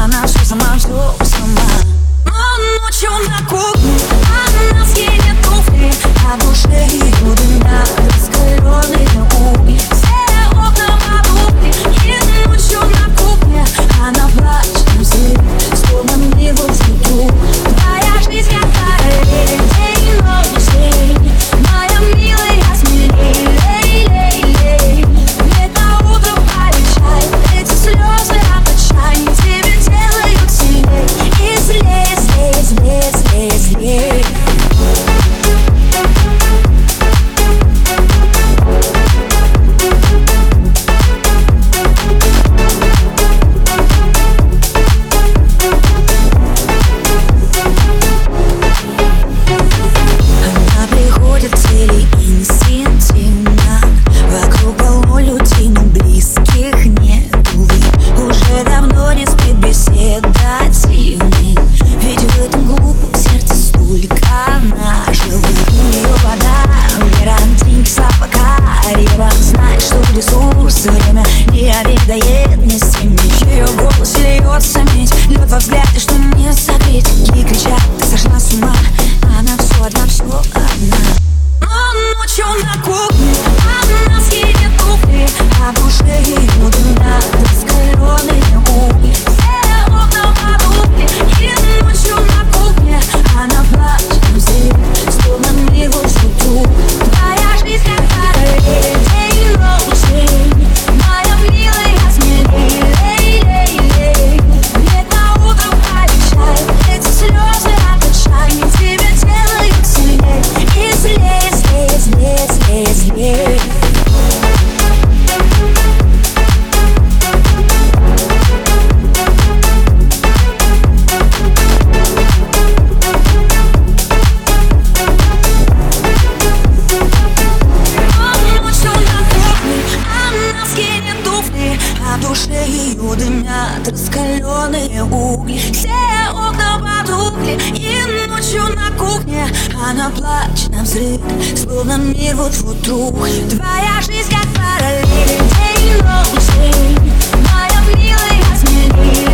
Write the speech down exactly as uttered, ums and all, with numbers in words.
она все сама, все сама. Но ночью на кухне она съедет туфли, а в душе ее дымят раскаленные угли. Все окна потухли, и ночью на кухне она плачет на взрыв, словно мне вот цвету. Твоя жизнь как параллель, день и ночь, день. Моя милая, смелей, лей, лей, лей. Ведь на утро полечай, эти слезы от отчаяния тебя делают сильней. И злей, злей, злей, злей, злей. Время не обидает мне семьи. Ее голос льется медь, лед во взгляде, что мне согреть. Ей кричат, ты сошла с ума, она все одна, все одна. Но ночью на кухне она съедет туфли, а в душе ее дымят раскаленные угли. Все окна потухли, и ночью на кухне она плачет на взрыв, словно мне вот цвету. Твоя жизнь как параллель, день и ночь, день. Моя милая, смелей, лей, лей, лей. Ведь на утро полечай, эти слезы от отчаяния тебя делают сильней. И злей, злей, злей, злей, злей. А в душе ее дымят раскаленные угли. Все окна потухли, и ночью на кухне она плачет на взрыв, словно мир вот-вот рух. Твоя жизнь как параллель, день и ночь, день. Моя милая, смелей.